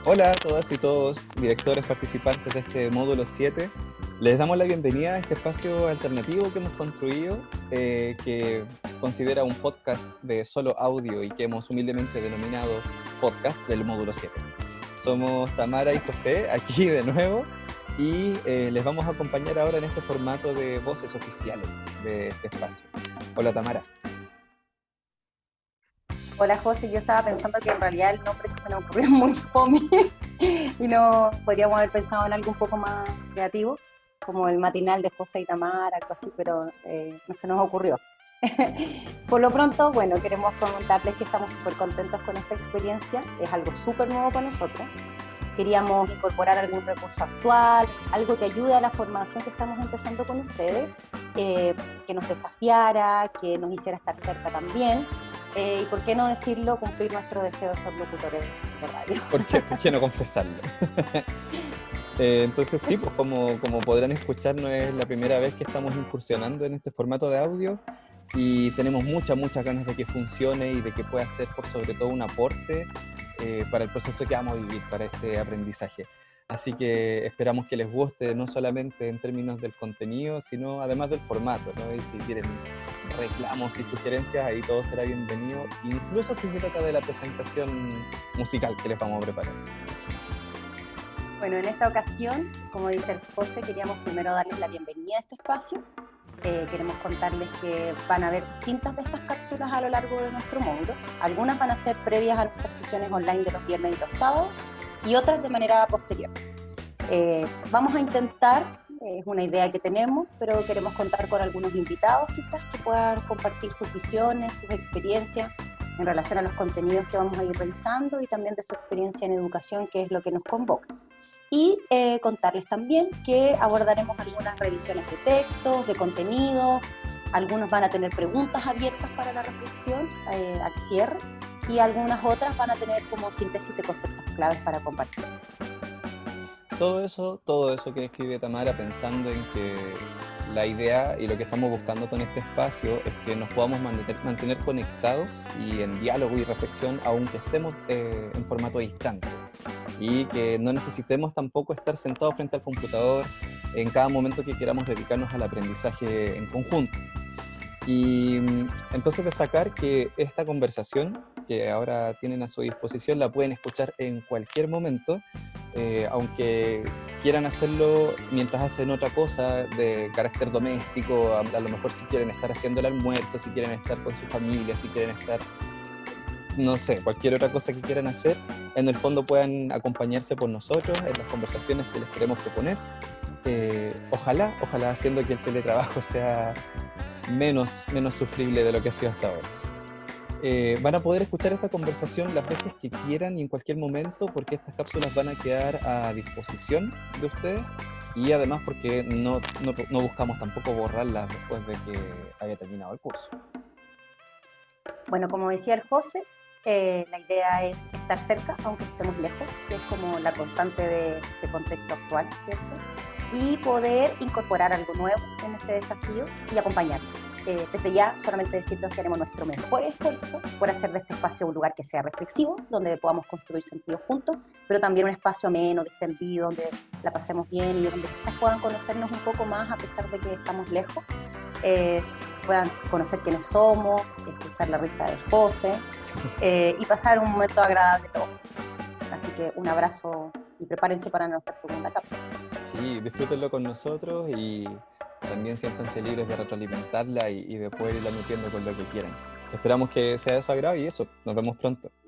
Hola a todas y todos, directores participantes de este módulo 7. Les damos la bienvenida a este espacio alternativo que hemos construido, que considera un podcast de solo audio y que hemos humildemente denominado podcast del módulo 7. Somos Tamara y José, aquí de nuevo, y les vamos a acompañar ahora en este formato de voces oficiales de este espacio. Hola Tamara. Hola José, yo estaba pensando que en realidad el nombre que se nos ocurrió es muy fome y no podríamos haber pensado en algo un poco más creativo, como el matinal de José y Tamara, algo así, pero no se nos ocurrió. Por lo pronto, bueno, queremos comentarles que estamos súper contentos con esta experiencia, es algo súper nuevo para nosotros. Queríamos incorporar algún recurso actual, algo que ayude a la formación que estamos empezando con ustedes, que nos desafiara, que nos hiciera estar cerca también. Y por qué no decirlo, cumplir nuestro deseo de ser locutores de radio. ¿Por qué no confesarlo? Entonces sí, pues como podrán escuchar, no es la primera vez que estamos incursionando en este formato de audio y tenemos muchas ganas de que funcione y de que pueda ser por sobre todo un aporte para el proceso que vamos a vivir, para este aprendizaje. Así que esperamos que les guste, no solamente en términos del contenido, sino además del formato, ¿no? Y si tienen reclamos y sugerencias, ahí todo será bienvenido, incluso si se trata de la presentación musical que les vamos a preparar. Bueno, en esta ocasión, como dice el José, queríamos primero darles la bienvenida a este espacio. Queremos contarles que van a haber distintas de estas cápsulas a lo largo de nuestro módulo. Algunas van a ser previas a nuestras sesiones online de los viernes y los sábados y otras de manera posterior. Vamos a intentar, es una idea que tenemos, pero queremos contar con algunos invitados quizás que puedan compartir sus visiones, sus experiencias en relación a los contenidos que vamos a ir realizando y también de su experiencia en educación, que es lo que nos convoca. Y contarles también que abordaremos algunas revisiones de textos, de contenido, algunos van a tener preguntas abiertas para la reflexión al cierre y algunas otras van a tener como síntesis de conceptos claves para compartir. Todo eso que describe Tamara, pensando en que la idea y lo que estamos buscando con este espacio es que nos podamos mantener conectados y en diálogo y reflexión, aunque estemos en formato distante. Y que no necesitemos tampoco estar sentados frente al computador en cada momento que queramos dedicarnos al aprendizaje en conjunto. Y entonces destacar que esta conversación que ahora tienen a su disposición la pueden escuchar en cualquier momento, aunque quieran hacerlo mientras hacen otra cosa de carácter doméstico, a lo mejor si quieren estar haciendo el almuerzo, si quieren estar con su familia, si quieren estar, no sé, cualquier otra cosa que quieran hacer, en el fondo puedan acompañarse por nosotros en las conversaciones que les queremos proponer. Ojalá haciendo que el teletrabajo sea menos sufrible de lo que ha sido hasta ahora. Van a poder escuchar esta conversación las veces que quieran y en cualquier momento, porque estas cápsulas van a quedar a disposición de ustedes y además porque no buscamos tampoco borrarlas después de que haya terminado el curso. Bueno, como decía el José, la idea es estar cerca, aunque estemos lejos, que es como la constante de contexto actual, ¿cierto? Y poder incorporar algo nuevo en este desafío y acompañarnos. Desde ya, solamente decirles que haremos nuestro mejor esfuerzo por hacer de este espacio un lugar que sea reflexivo, donde podamos construir sentidos juntos, pero también un espacio ameno, distendido, donde la pasemos bien y donde quizás puedan conocernos un poco más a pesar de que estamos lejos. Puedan conocer quiénes somos, escuchar la risa del José y pasar un momento agradable todos. Así que un abrazo y prepárense para nuestra segunda cápsula. Sí, disfrútenlo con nosotros y también siéntanse libres de retroalimentarla y de poder irla nutriendo con lo que quieran. Esperamos que sea de su agrado y eso, nos vemos pronto.